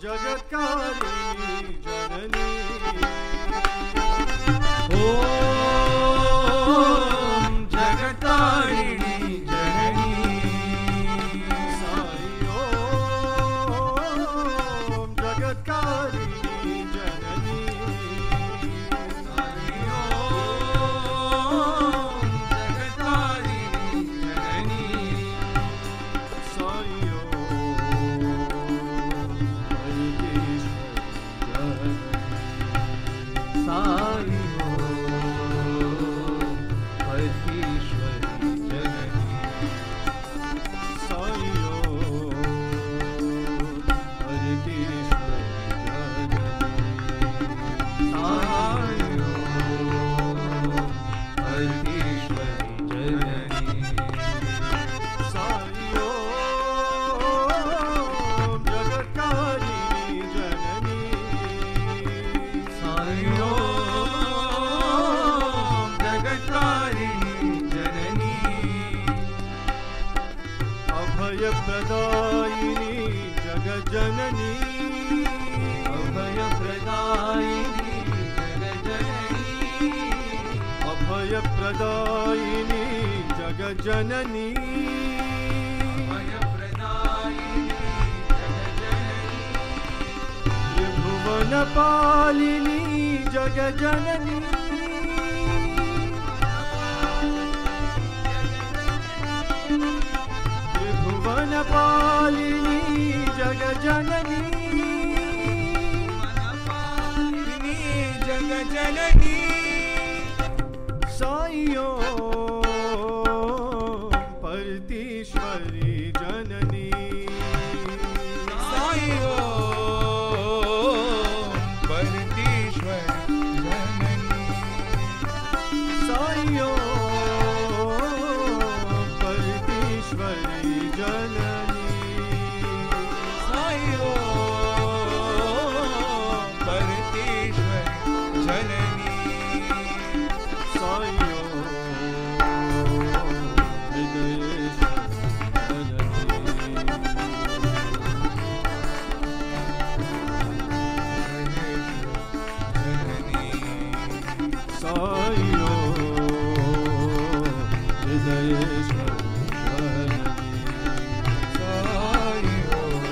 जगत्कारिणी जननी ओम जगत्कारिणी जननी Sai ओम जगत्कारिणी जननी Sai ओम जगत्कारिणी जननी Sai Sai परमेश्वरी जननी Sai अभयप्रदायिनी जगज्जननी अभयप्रदायिनी जगज्जननी अभयप्रदायिनी जगज्जननी अभयप्रदायिनी जगज्जननी त्रिभुवनपालिनी जगज्जननी त्रिभुवनपालिनी जगज्जननी मनपालिनी जगज्जननी Sai ओम परतीश्वरी जननी Sai ओम परतीश्वरी जननी Sai ओम परतीश्वरी जननी Sai ओम परतीश्वरी जननी Sai ओम हृदयेश्वरी जननी Sai ओम हृदयेश्वरी Sai ओम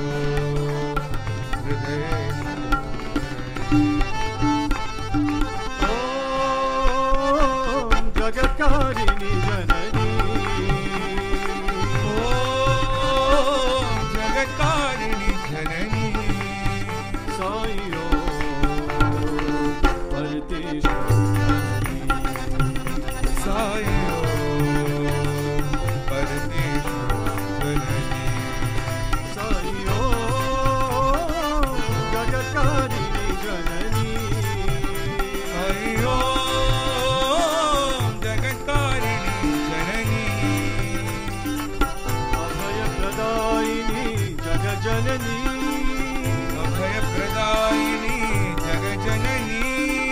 हृदयेश्वरी ओम जगत्कारिणी जननी ओम जगत्कारिणी जननी Sai ओम परतीश्वरी Sai ओम परतीश्वरी जननी Sai ओम जगत्कारिणी जननी Sai ओम जगत्कारिणी जननी अभयप्रदायिनी जगज्जननी अभयप्रदायिनी जगज्जननी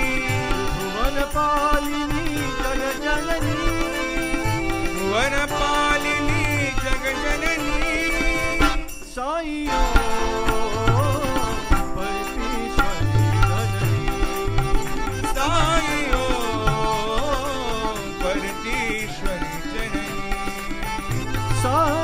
भुवनपालिनी जगज्जननी भुवनपालिनी जगज्जननी Sai ओम परतीश्वरी जननी Sai ओम परतीश्वरी जननी Sai